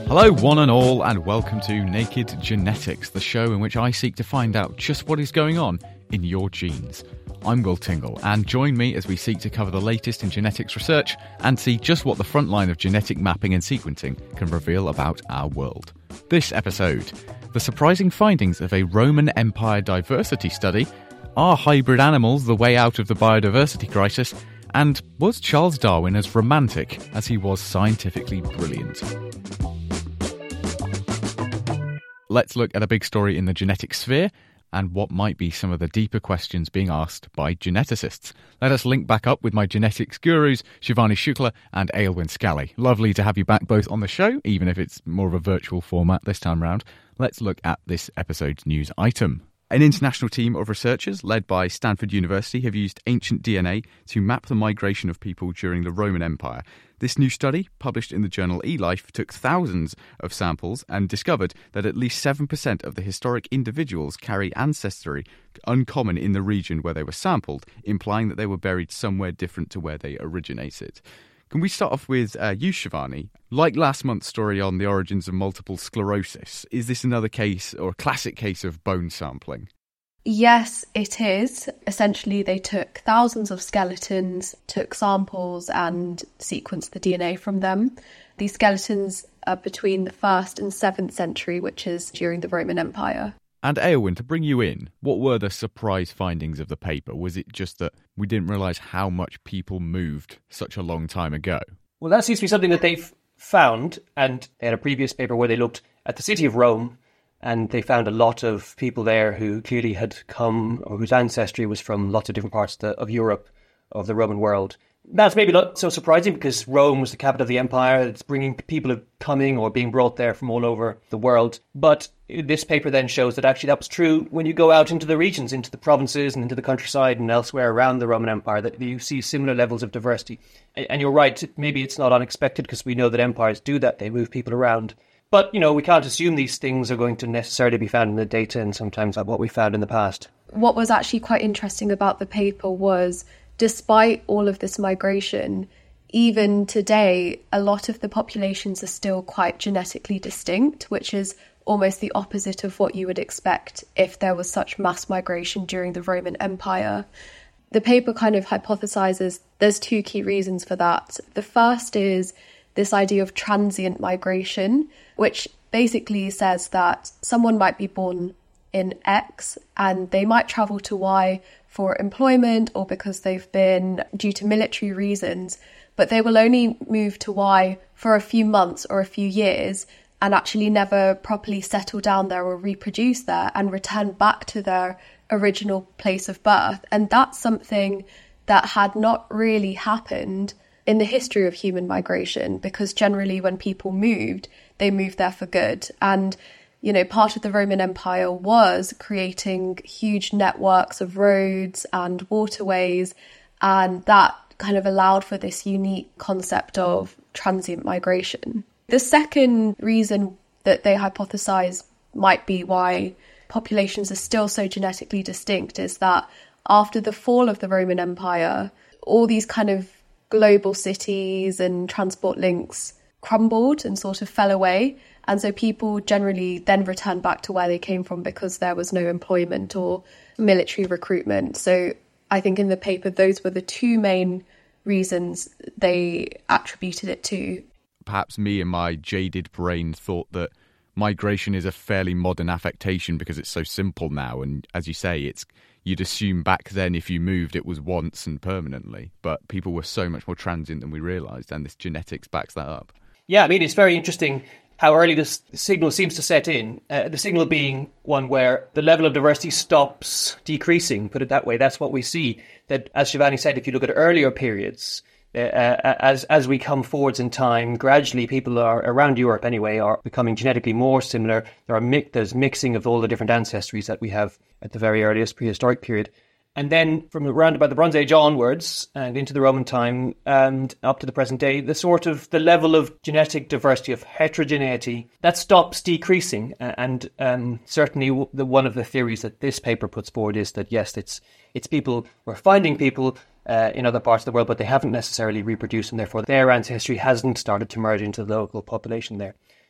Hello, one and all, and welcome to Naked Genetics, the show in which I seek to find out just what is going on in your genes. I'm Will Tingle, and join me as we seek to cover the latest in genetics research and see just what the front line of genetic mapping and sequencing can reveal about our world. This episode, the surprising findings of a Roman Empire diversity study, are hybrid animals the way out of the biodiversity crisis, and was Charles Darwin as romantic as he was scientifically brilliant? Let's look at a big story in the genetic sphere and what might be some of the deeper questions being asked by geneticists. Let us link back up with my genetics gurus, Shivani Shukla and Aylwyn Scally. Lovely to have you back both on the show, even if it's more of a virtual format this time round. Let's look at this episode's news item. An international team of researchers led by Stanford University have used ancient DNA to map the migration of people during the Roman Empire. This new study, published in the journal eLife, took thousands of samples and discovered that at least 7% of the historic individuals carry ancestry uncommon in the region where they were sampled, implying that they were buried somewhere different to where they originated. Can we start off with you, Shivani? Like last month's story on the origins of multiple sclerosis, is this another case or a classic case of bone sampling? Yes, it is. Essentially, they took thousands of skeletons, took samples and sequenced the DNA from them. These skeletons are between the 1st and 7th century, which is during the Roman Empire. And Aylwyn, to bring you in, what were the surprise findings of the paper? Was it just that we didn't realise how much people moved such a long time ago? Well, that seems to be something that they've found, and they had a previous paper where they looked at the city of Rome, and they found a lot of people there who clearly had come, or whose ancestry was from lots of different parts of Europe, of the Roman world. That's maybe not so surprising because Rome was the capital of the empire. It's bringing people coming or being brought there from all over the world. But this paper then shows that actually that was true when you go out into the regions, into the provinces and into the countryside and elsewhere around the Roman Empire, that you see similar levels of diversity. And you're right, maybe it's not unexpected because we know that empires do that. They move people around. But, you know, we can't assume these things are going to necessarily be found in the data and sometimes what we found in the past. What was actually quite interesting about the paper was, despite all of this migration, even today, a lot of the populations are still quite genetically distinct, which is almost the opposite of what you would expect if there was such mass migration during the Roman Empire. The paper kind of hypothesizes there's two key reasons for that. The first is this idea of transient migration, which basically says that someone might be born in X and they might travel to Y for employment or because they've been due to military reasons, but they will only move to Y for a few months or a few years and actually never properly settle down there or reproduce there and return back to their original place of birth. And that's something that had not really happened in the history of human migration, because generally when people moved, they moved there for good. And, you know, part of the Roman Empire was creating huge networks of roads and waterways, and that kind of allowed for this unique concept of transient migration. The second reason that they hypothesize might be why populations are still so genetically distinct is that after the fall of the Roman Empire, all these kind of global cities and transport links crumbled and sort of fell away. And so people generally then returned back to where they came from because there was no employment or military recruitment. So I think in the paper, those were the two main reasons they attributed it to. Perhaps me and my jaded brain thought that migration is a fairly modern affectation because it's so simple now. And as you say, you'd assume back then if you moved, it was once and permanently. But people were so much more transient than we realised, and this genetics backs that up. Yeah, I mean, it's very interesting how early this signal seems to set in. The signal being one where the level of diversity stops decreasing, put it that way. That's what we see. That, as Shivani said, if you look at earlier periods, as we come forwards in time, gradually people are, around Europe anyway, are becoming genetically more similar. There's mixing of all the different ancestries that we have at the very earliest prehistoric period. And then from around about the Bronze Age onwards and into the Roman time and up to the present day, the level of genetic diversity, of heterogeneity, that stops decreasing. And certainly one of the theories that this paper puts forward is that, yes, it's people, we're finding people in other parts of the world, but they haven't necessarily reproduced, and therefore their ancestry hasn't started to merge into the local population there.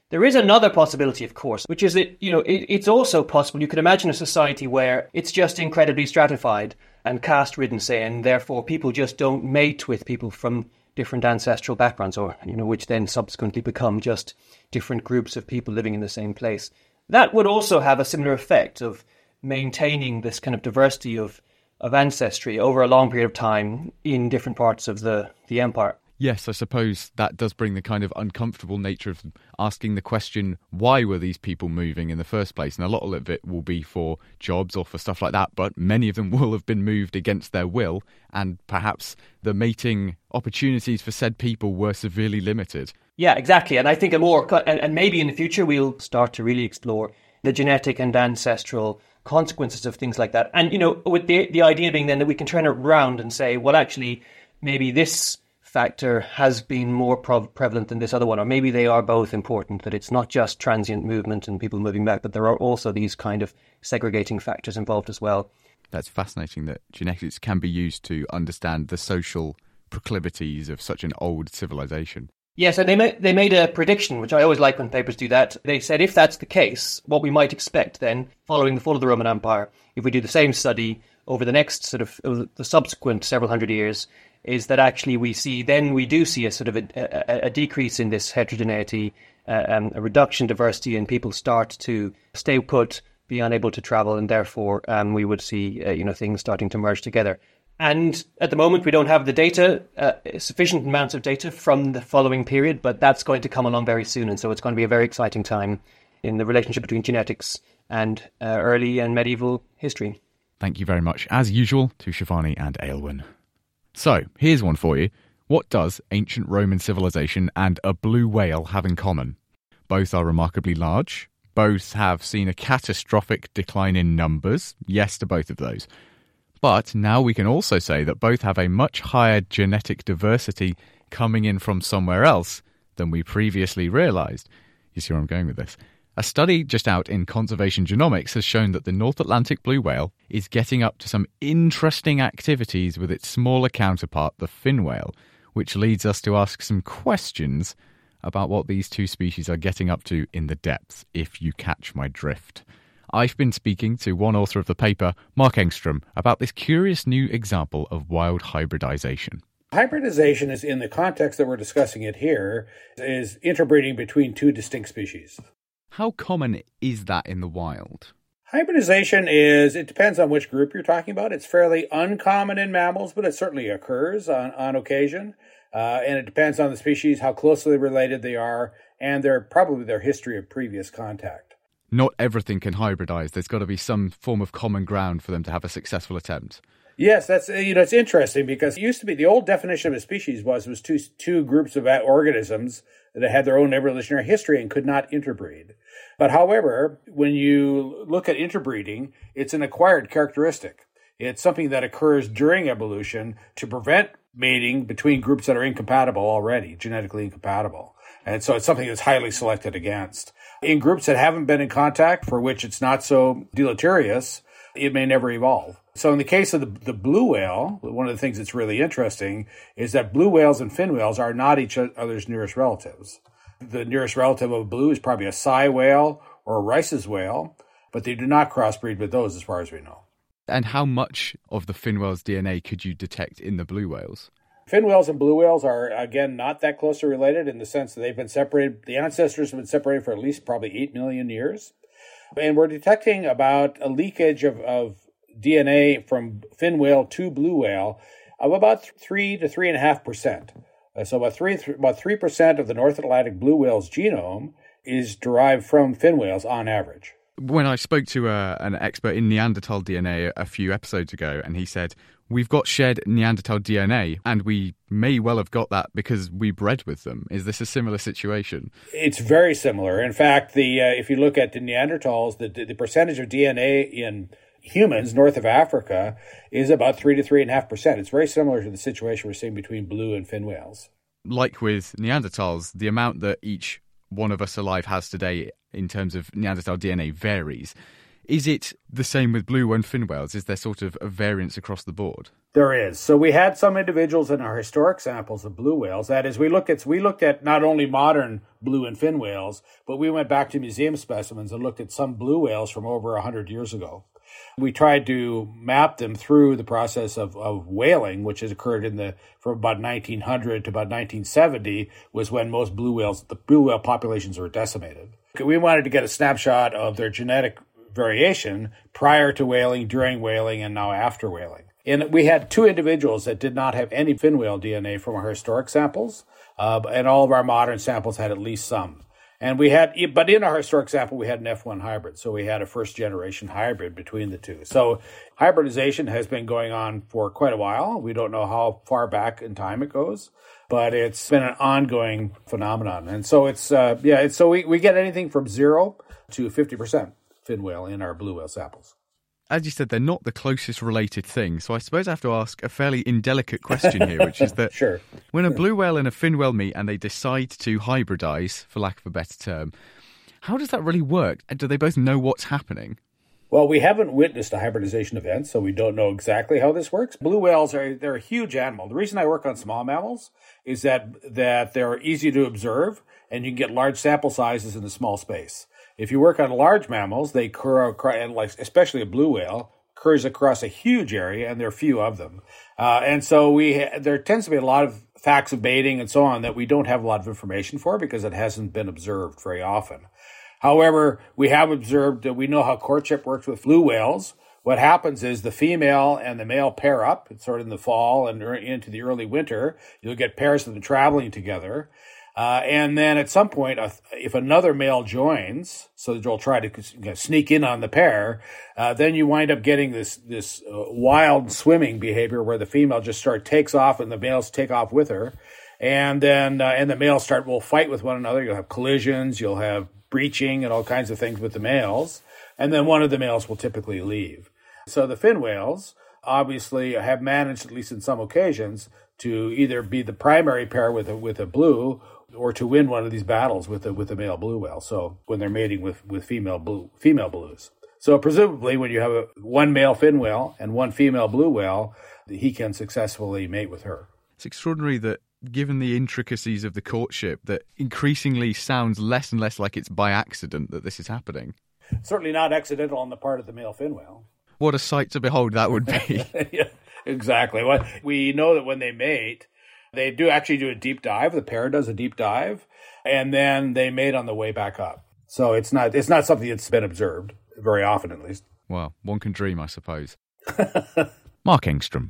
There is another possibility, of course, which is that, it's also possible you could imagine a society where it's just incredibly stratified and caste-ridden, say, and therefore people just don't mate with people from different ancestral backgrounds, or, which then subsequently become just different groups of people living in the same place. That would also have a similar effect of maintaining this kind of diversity of ancestry over a long period of time in different parts of the empire. Yes, I suppose that does bring the kind of uncomfortable nature of asking the question, why were these people moving in the first place? And a lot of it will be for jobs or for stuff like that, but many of them will have been moved against their will, and perhaps the mating opportunities for said people were severely limited. Yeah, exactly. And I think and maybe in the future we'll start to really explore the genetic and ancestral consequences of things like that. And, with the idea being then that we can turn it around and say, well, actually, maybe this factor has been more prevalent than this other one, or maybe they are both important, that it's not just transient movement and people moving back, but there are also these kind of segregating factors involved as well. That's fascinating that genetics can be used to understand the social proclivities of such an old civilization. Yes, and they made a prediction, which I always like when papers do that. They said if that's the case, what we might expect then, following the fall of the Roman Empire, if we do the same study over the next sort of the subsequent several hundred years, is that actually we do see a sort of a decrease in this heterogeneity, a reduction in diversity, and people start to stay put, be unable to travel, and therefore we would see things starting to merge together. And at the moment, we don't have the data, sufficient amounts of data from the following period, but that's going to come along very soon. And so it's going to be a very exciting time in the relationship between genetics and early and medieval history. Thank you very much, as usual, to Shivani and Aylwin. So, here's one for you. What does ancient Roman civilization and a blue whale have in common? Both are remarkably large. Both have seen a catastrophic decline in numbers. Yes to both of those. But now we can also say that both have a much higher genetic diversity coming in from somewhere else than we previously realised. You see where I'm going with this? A study just out in Conservation Genomics has shown that the North Atlantic blue whale is getting up to some interesting activities with its smaller counterpart, the fin whale, which leads us to ask some questions about what these two species are getting up to in the depths, if you catch my drift. I've been speaking to one author of the paper, Mark Engstrom, about this curious new example of wild hybridization. Hybridization is, in the context that we're discussing it here, is interbreeding between two distinct species. How common is that in the wild? Hybridization it depends on which group you're talking about. It's fairly uncommon in mammals, but it certainly occurs on occasion. And it depends on the species, how closely related they are, and their history of previous contact. Not everything can hybridize. There's got to be some form of common ground for them to have a successful attempt. Yes, that's it's interesting because it used to be the old definition of a species was two groups of organisms that had their own evolutionary history and could not interbreed. But however, when you look at interbreeding, it's an acquired characteristic. It's something that occurs during evolution to prevent mating between groups that are incompatible already, genetically incompatible. And so it's something that's highly selected against. In groups that haven't been in contact, for which it's not so deleterious, it may never evolve. So in the case of the blue whale, one of the things that's really interesting is that blue whales and fin whales are not each other's nearest relatives. The nearest relative of blue is probably a sei whale or a Rice's whale, but they do not crossbreed with those as far as we know. And how much of the fin whale's DNA could you detect in the blue whales? Fin whales and blue whales are, again, not that closely related in the sense that they've been separated. The ancestors have been separated for at least probably 8 million years. And we're detecting about a leakage of DNA from fin whale to blue whale of about 3 to 3.5%. So about 3% of the North Atlantic blue whale's genome is derived from fin whales on average. When I spoke to an expert in Neanderthal DNA a few episodes ago, and he said, we've got shared Neanderthal DNA, and we may well have got that because we bred with them. Is this a similar situation? It's very similar. In fact, if you look at the Neanderthals, the percentage of DNA in humans north of Africa is about 3 to 3.5%. It's very similar to the situation we're seeing between blue and fin whales. Like with Neanderthals, the amount that each one of us alive has today in terms of Neanderthal DNA varies. Is it the same with blue and fin whales? Is there sort of a variance across the board? There is. So we had some individuals in our historic samples of blue whales. That is, we looked at not only modern blue and fin whales, but we went back to museum specimens and looked at some blue whales from over 100 years ago. We tried to map them through the process of whaling, which has occurred from about 1900 to about 1970 was when most the blue whale populations were decimated. We wanted to get a snapshot of their genetic variation prior to whaling, during whaling, and now after whaling. And we had 2 individuals that did not have any fin whale DNA from our historic samples, and all of our modern samples had at least some. But in our historic sample, we had an F1 hybrid. So we had a first generation hybrid between the two. So hybridization has been going on for quite a while. We don't know how far back in time it goes, but it's been an ongoing phenomenon. And so so we get anything from 0 to 50% fin whale in our blue whale samples. As you said, they're not the closest related thing. So I suppose I have to ask a fairly indelicate question here, which is that Sure. When a blue whale and a fin whale meet and they decide to hybridize, for lack of a better term, how does that really work? Do they both know what's happening? Well, we haven't witnessed a hybridization event, so we don't know exactly how this works. Blue whales they're a huge animal. The reason I work on small mammals is that they're easy to observe and you can get large sample sizes in a small space. If you work on large mammals, they occur, and like especially a blue whale, occurs across a huge area, and there are few of them. And so there tends to be a lot of facts of baiting and so on that we don't have a lot of information for because it hasn't been observed very often. However, we have observed that we know how courtship works with blue whales. What happens is the female and the male pair up. It's sort of in the fall and into the early winter. You'll get pairs of them traveling together. And then at some point, if another male joins, so they'll try to sneak in on the pair, then you wind up getting this wild swimming behavior where the female just takes off and the males take off with her. And then and the males will fight with one another. You'll have collisions, you'll have breaching and all kinds of things with the males. And then one of the males will typically leave. So the fin whales obviously have managed, at least in some occasions, to either be the primary pair with a blue or to win one of these battles with a male blue whale. So when they're mating with female blues. So presumably when you have one male fin whale and one female blue whale, he can successfully mate with her. It's extraordinary that given the intricacies of the courtship, that increasingly sounds less and less like it's by accident that this is happening. Certainly not accidental on the part of the male fin whale. What a sight to behold that would be. Yeah, exactly. We know that when they mate, they do actually do a deep dive. The pair does a deep dive, and then they mate on the way back up. So it's not something that's been observed very often, at least. Well, one can dream, I suppose. Mark Engstrom.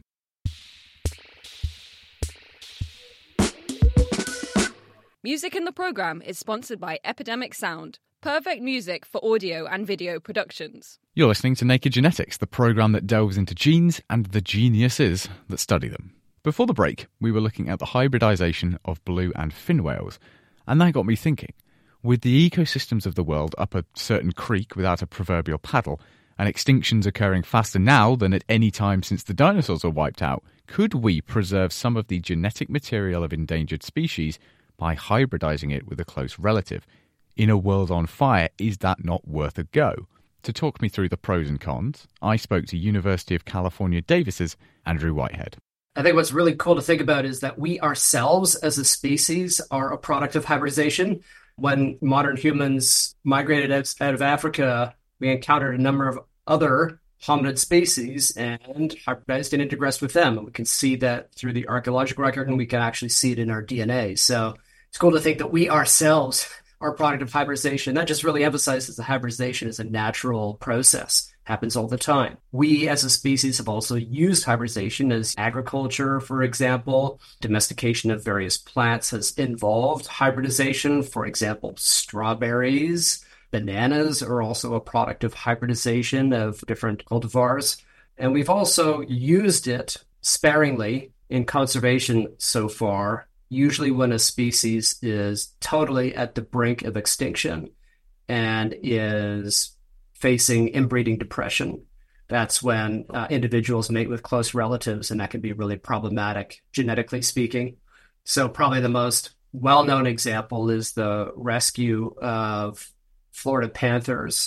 Music in the programme is sponsored by Epidemic Sound, perfect music for audio and video productions. You're listening to Naked Genetics, the programme that delves into genes and the geniuses that study them. Before the break, we were looking at the hybridization of blue and fin whales, and that got me thinking. With the ecosystems of the world up a certain creek without a proverbial paddle, and extinctions occurring faster now than at any time since the dinosaurs were wiped out, could we preserve some of the genetic material of endangered species by hybridizing it with a close relative? In a world on fire, is that not worth a go? To talk me through the pros and cons, I spoke to University of California, Davis's Andrew Whitehead. I think what's really cool to think about is that we ourselves as a species are a product of hybridization. When modern humans migrated out of Africa, we encountered a number of other hominid species and hybridized and integrated with them. And we can see that through the archaeological record, and we can actually see it in our DNA. So it's cool to think that we ourselves are a product of hybridization. That just really emphasizes that hybridization is a natural process. Happens all the time. We as a species have also used hybridization as agriculture, for example. Domestication of various plants has involved hybridization. For example, strawberries, bananas are also a product of hybridization of different cultivars. And we've also used it sparingly in conservation so far, usually when a species is totally at the brink of extinction and is facing inbreeding depression. That's when individuals mate with close relatives, and that can be really problematic, genetically speaking. So probably the most well-known example is the rescue of Florida panthers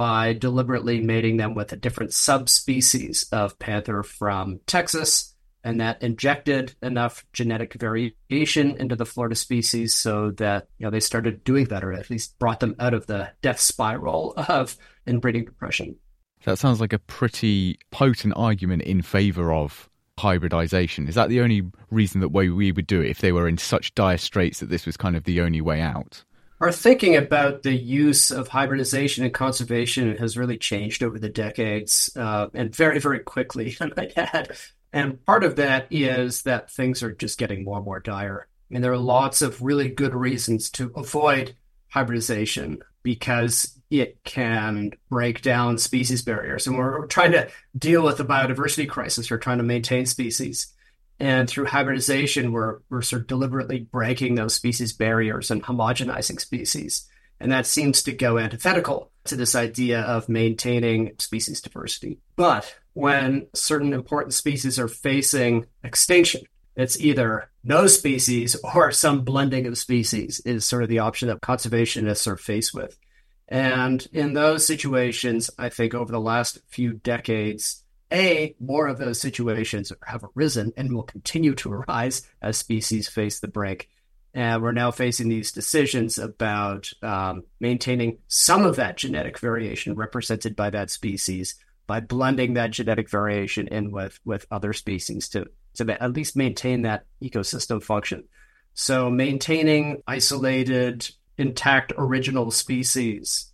by deliberately mating them with a different subspecies of panther from Texas, and that injected enough genetic variation into the Florida species so that they started doing better, at least brought them out of the death spiral of inbreeding depression. That sounds like a pretty potent argument in favor of hybridization. Is that the only reason that we would do it, if they were in such dire straits that this was kind of the only way out? Our thinking about the use of hybridization and conservation has really changed over the decades, and very, very quickly, I might add. And part of that is that things are just getting more and more dire. I mean, there are lots of really good reasons to avoid hybridization because it can break down species barriers. And we're trying to deal with the biodiversity crisis. We're trying to maintain species. And through hybridization, we're sort of deliberately breaking those species barriers and homogenizing species. And that seems to go antithetical to this idea of maintaining species diversity. But when certain important species are facing extinction, it's either no species or some blending of species is sort of the option that conservationists are faced with. And in those situations, I think over the last few decades, more of those situations have arisen and will continue to arise as species face the brink. And we're now facing these decisions about maintaining some of that genetic variation represented by that species by blending that genetic variation in with other species to at least maintain that ecosystem function. So maintaining isolated, intact, original species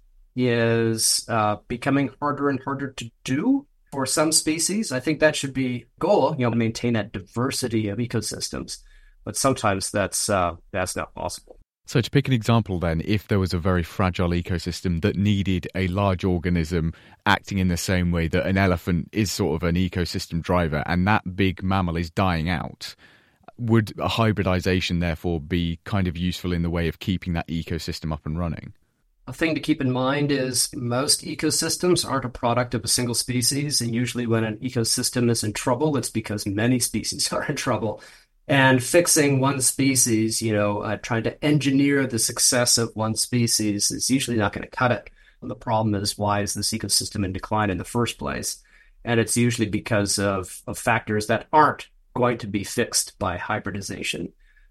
is becoming harder and harder to do for some species. I think that should be a goal, maintain that diversity of ecosystems. But sometimes that's not possible. So to pick an example then, if there was a very fragile ecosystem that needed a large organism acting in the same way that an elephant is sort of an ecosystem driver, and that big mammal is dying out, would a hybridization therefore be kind of useful in the way of keeping that ecosystem up and running? A thing to keep in mind is most ecosystems aren't a product of a single species, and usually when an ecosystem is in trouble, it's because many species are in trouble. And fixing one species, trying to engineer the success of one species is usually not going to cut it. And the problem is, why is this ecosystem in decline in the first place? And it's usually because of factors that aren't going to be fixed by hybridization.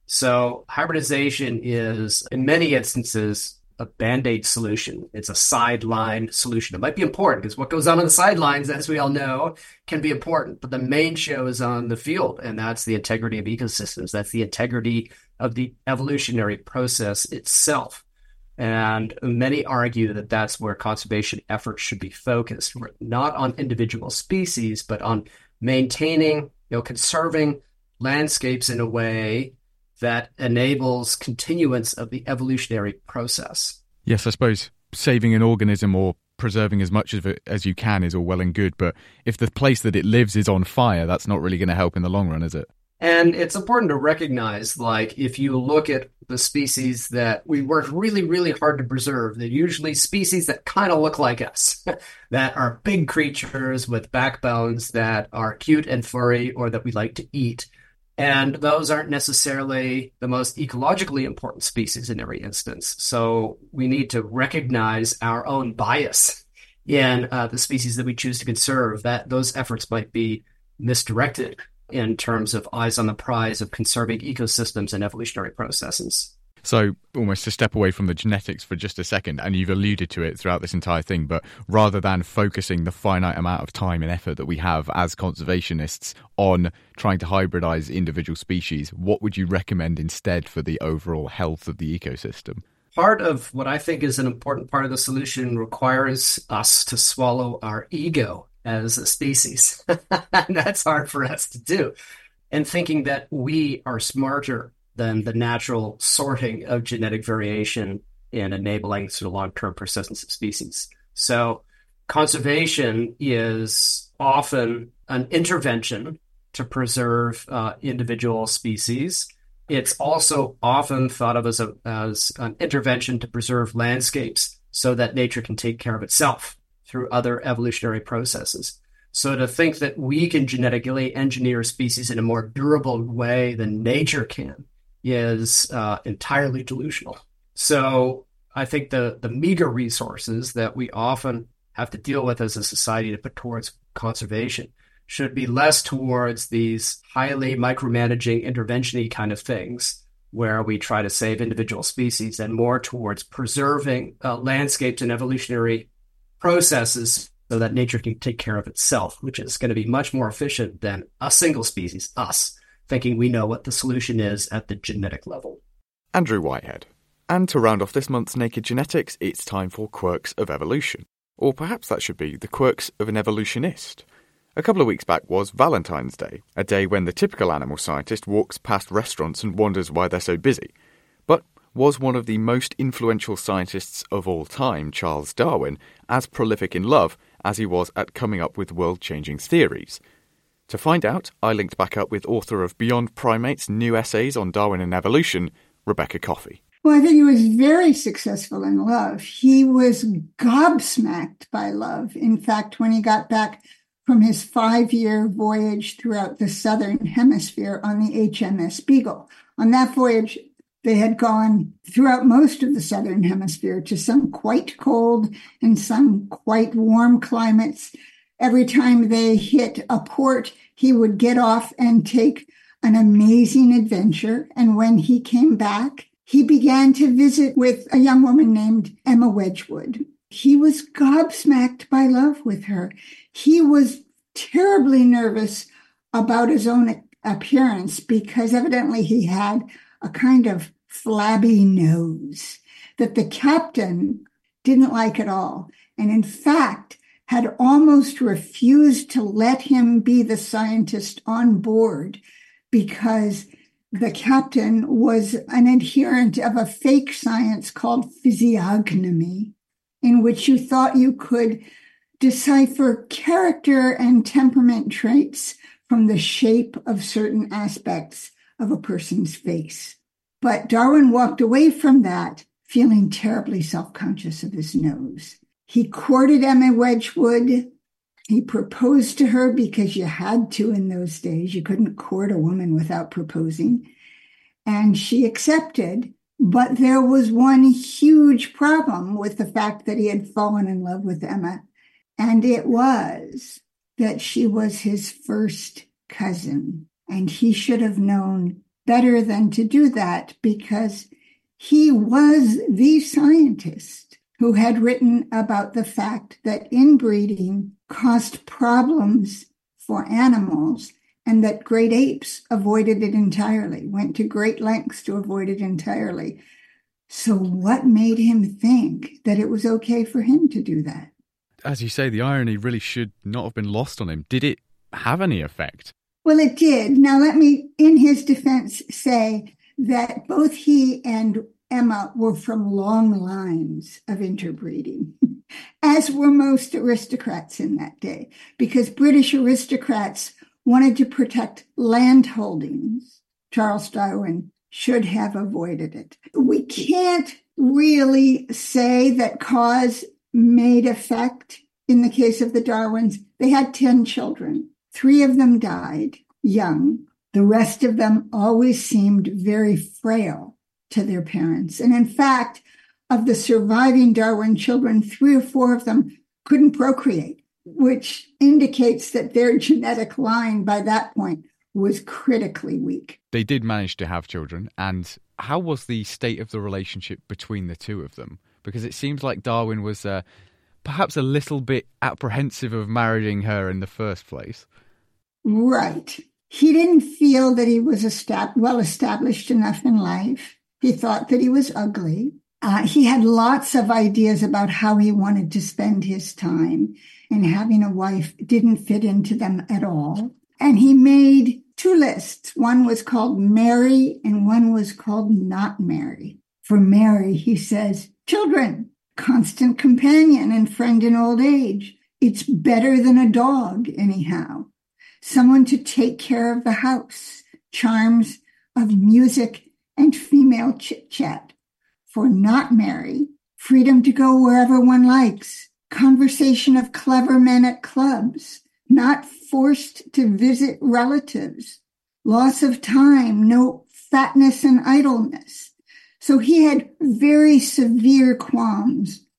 So hybridization is, in many instances, a Band-Aid solution. It's a sideline solution. It might be important because what goes on the sidelines, as we all know, can be important. But the main show is on the field, and that's the integrity of ecosystems. That's the integrity of the evolutionary process itself. And many argue that that's where conservation efforts should be focused, not on individual species, but on maintaining, conserving landscapes in a way that enables continuance of the evolutionary process. Yes, I suppose saving an organism or preserving as much of it as you can is all well and good, but if the place that it lives is on fire, that's not really going to help in the long run, is it? And it's important to recognize, if you look at the species that we work really, really hard to preserve, they're usually species that kind of look like us, that are big creatures with backbones that are cute and furry or that we like to eat. And those aren't necessarily the most ecologically important species in every instance. So we need to recognize our own bias in the species that we choose to conserve, that those efforts might be misdirected in terms of eyes on the prize of conserving ecosystems and evolutionary processes. So almost to step away from the genetics for just a second, and you've alluded to it throughout this entire thing, but rather than focusing the finite amount of time and effort that we have as conservationists on trying to hybridize individual species, what would you recommend instead for the overall health of the ecosystem? Part of what I think is an important part of the solution requires us to swallow our ego as a species. And that's hard for us to do. And thinking that we are smarter than the natural sorting of genetic variation in enabling sort of long-term persistence of species. So conservation is often an intervention to preserve individual species. It's also often thought of as an intervention to preserve landscapes so that nature can take care of itself through other evolutionary processes. So to think that we can genetically engineer species in a more durable way than nature can is entirely delusional. So I think the meager resources that we often have to deal with as a society to put towards conservation should be less towards these highly micromanaging intervention-y kind of things where we try to save individual species, and more towards preserving landscapes and evolutionary processes so that nature can take care of itself, which is going to be much more efficient than a single species, us, thinking we know what the solution is at the genetic level. Andrew Whitehead. And to round off this month's Naked Genetics, it's time for Quirks of Evolution. Or perhaps that should be the quirks of an evolutionist. A couple of weeks back was Valentine's Day, a day when the typical animal scientist walks past restaurants and wonders why they're so busy. But was one of the most influential scientists of all time, Charles Darwin, as prolific in love as he was at coming up with world-changing theories? To find out, I linked back up with author of Beyond Primates, New Essays on Darwin and Evolution, Rebecca Coffey. Well, I think he was very successful in love. He was gobsmacked by love. In fact, when he got back from his 5-year voyage throughout the southern hemisphere on the HMS Beagle, on that voyage, they had gone throughout most of the southern hemisphere to some quite cold and some quite warm climates. Every time they hit a port, he would get off and take an amazing adventure. And when he came back, he began to visit with a young woman named Emma Wedgwood. He was gobsmacked by love with her. He was terribly nervous about his own appearance because evidently he had a kind of flabby nose that the captain didn't like at all. And in fact, had almost refused to let him be the scientist on board because the captain was an adherent of a fake science called physiognomy, in which you thought you could decipher character and temperament traits from the shape of certain aspects of a person's face. But Darwin walked away from that feeling terribly self-conscious of his nose. He courted Emma Wedgwood. He proposed to her because you had to in those days. You couldn't court a woman without proposing. And she accepted. But there was one huge problem with the fact that he had fallen in love with Emma. And it was that she was his first cousin. And he should have known better than to do that because he was the scientist who had written about the fact that inbreeding caused problems for animals and that great apes avoided it entirely, went to great lengths to avoid it entirely. So what made him think that it was okay for him to do that? As you say, the irony really should not have been lost on him. Did it have any effect? Well, it did. Now, let me, in his defense, say that both he and Emma were from long lines of interbreeding, as were most aristocrats in that day, because British aristocrats wanted to protect land holdings. Charles Darwin should have avoided it. We can't really say that cause made effect in the case of the Darwins. They had 10 children. 3 of them died young. The rest of them always seemed very frail to their parents. And in fact, of the surviving Darwin children, 3 or 4 of them couldn't procreate, which indicates that their genetic line by that point was critically weak. They did manage to have children. And how was the state of the relationship between the 2 of them? Because it seems like Darwin was perhaps a little bit apprehensive of marrying her in the first place. Right. He didn't feel that he was well established enough in life. He thought that he was ugly. He had lots of ideas about how he wanted to spend his time, and having a wife didn't fit into them at all. And he made 2 lists. One was called Marry and one was called Not Marry. For Mary, he says, children, constant companion and friend in old age. It's better than a dog, anyhow. Someone to take care of the house, charms of music and female chit-chat. For Not Marry, freedom to go wherever one likes, conversation of clever men at clubs, not forced to visit relatives, loss of time, no fatness and idleness. So he had very severe qualms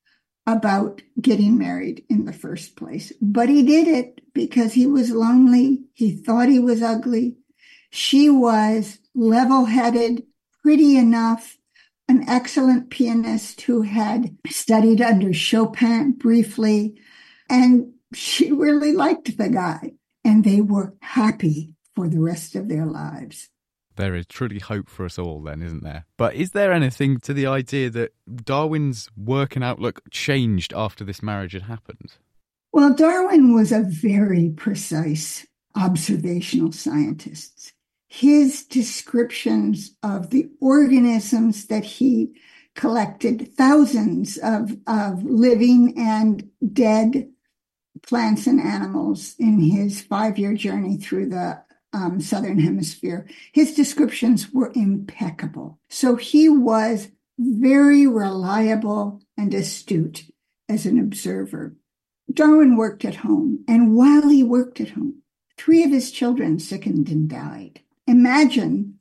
about getting married in the first place. But he did it because he was lonely. He thought he was ugly. She was level-headed, pretty enough, an excellent pianist who had studied under Chopin briefly, and she really liked the guy, and they were happy for the rest of their lives. There is truly hope for us all then, isn't there? But is there anything to the idea that Darwin's work and outlook changed after this marriage had happened? Well, Darwin was a very precise observational scientist. His descriptions of the organisms that he collected, thousands of living and dead plants and animals in his 5-year journey through the Southern Hemisphere, his descriptions were impeccable. So he was very reliable and astute as an observer. Darwin worked at home, and while he worked at home, 3 of his children sickened and died. Imagine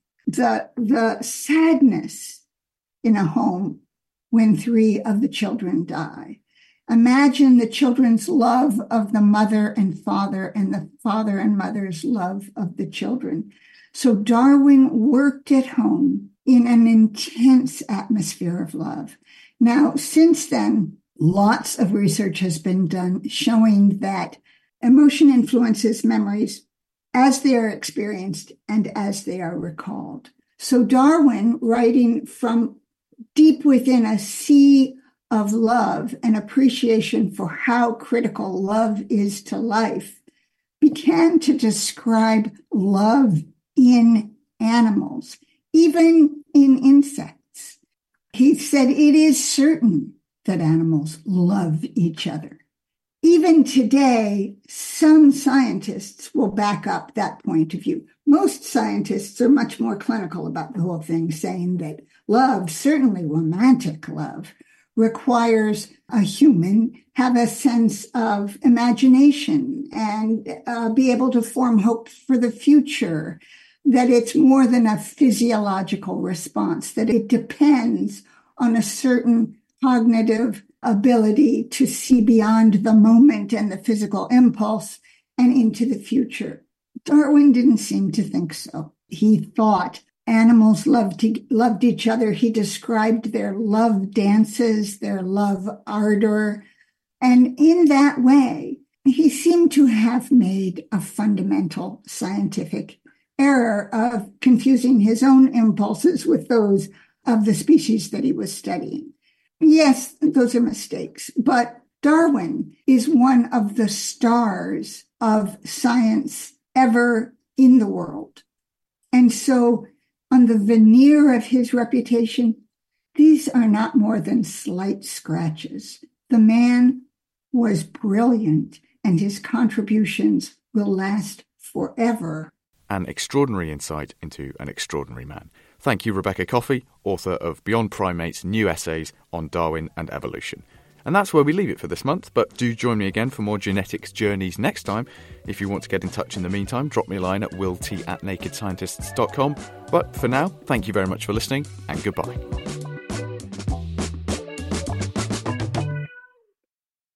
the sadness in a home when 3 of the children die. Imagine the children's love of the mother and father, and the father and mother's love of the children. So Darwin worked at home in an intense atmosphere of love. Now, since then, lots of research has been done showing that emotion influences memories as they are experienced and as they are recalled. So Darwin, writing from deep within a sea of love and appreciation for how critical love is to life, began to describe love in animals, even in insects. He said it is certain that animals love each other. Even today, some scientists will back up that point of view. Most scientists are much more clinical about the whole thing, saying that love, certainly romantic love, requires a human have a sense of imagination and be able to form hopes for the future, that it's more than a physiological response, that it depends on a certain cognitive ability to see beyond the moment and the physical impulse and into the future. Darwin didn't seem to think so. He thought animals loved each other. He described their love dances, their love ardor. And in that way, he seemed to have made a fundamental scientific error of confusing his own impulses with those of the species that he was studying. Yes, those are mistakes, but Darwin is one of the stars of science ever in the world. And so on the veneer of his reputation, these are not more than slight scratches. The man was brilliant, and his contributions will last forever. An extraordinary insight into an extraordinary man. Thank you, Rebecca Coffey, author of Beyond Primates, New Essays on Darwin and Evolution. And that's where we leave it for this month, but do join me again for more genetics journeys next time. If you want to get in touch in the meantime, drop me a line at willt@nakedscientists.com. But for now, thank you very much for listening, and goodbye.